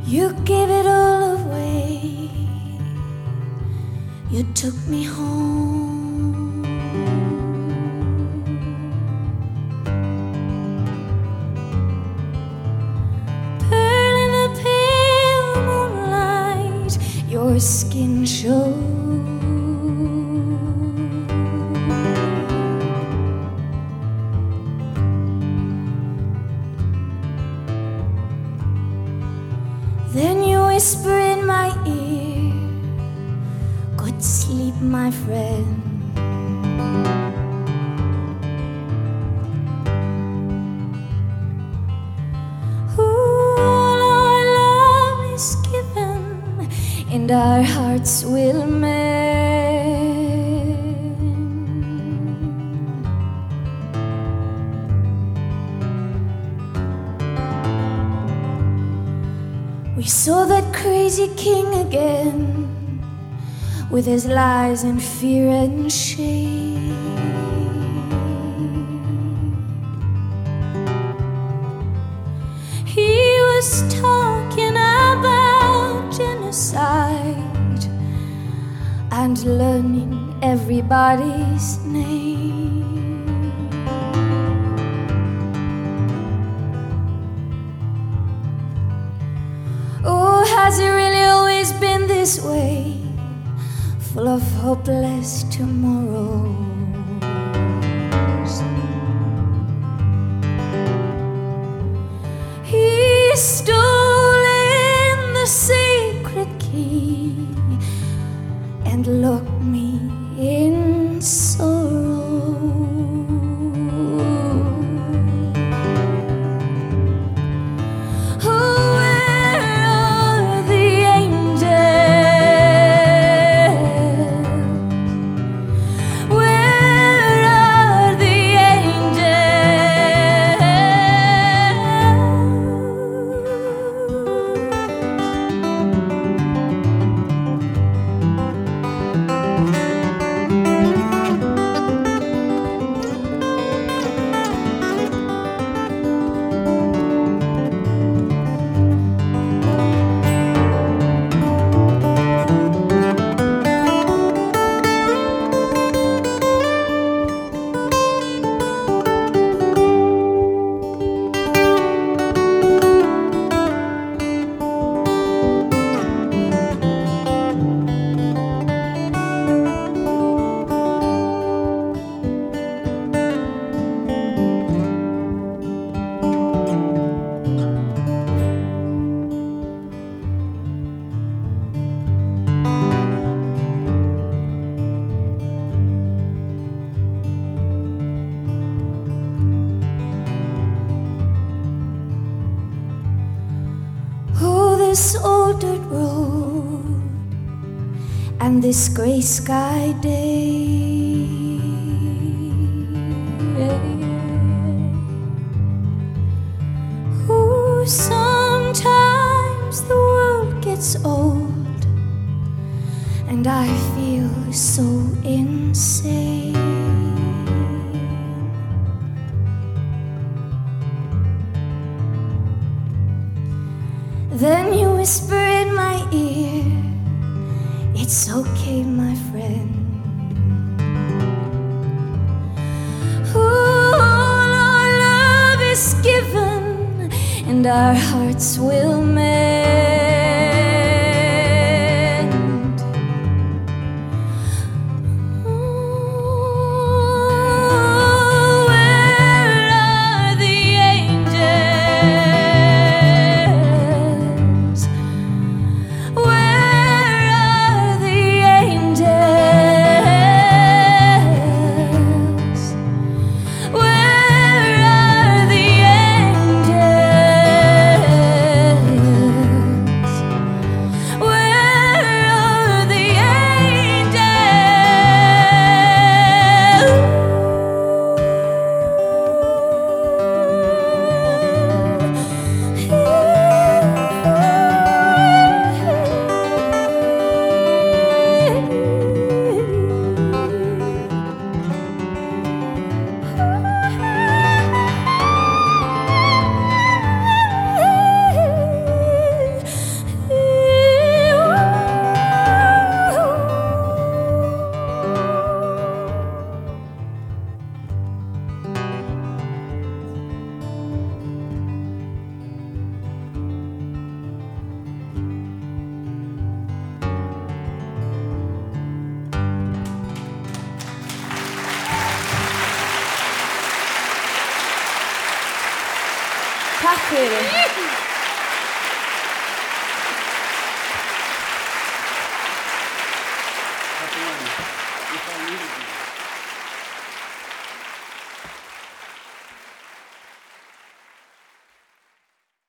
You gave it all away. You took me home. Pearl in the pale moonlight, your skin showed. Then you whisper in my ear, good sleep, my friend. All our love is given, and our hearts will mend. We saw that crazy king again, with his lies and fear and shame. He was talking about genocide and learning everybody's name. Oh, has it really always been this way? Full of hopeless tomorrows. He stole in the sacred key and locked me in sorrow. This old dirt road and this gray sky day. Oh, sometimes the world gets old and I feel so insane. Then you whisper in my ear, it's okay, my friend. All our love is given, and our hearts will mend. appreciate it. If I needed you.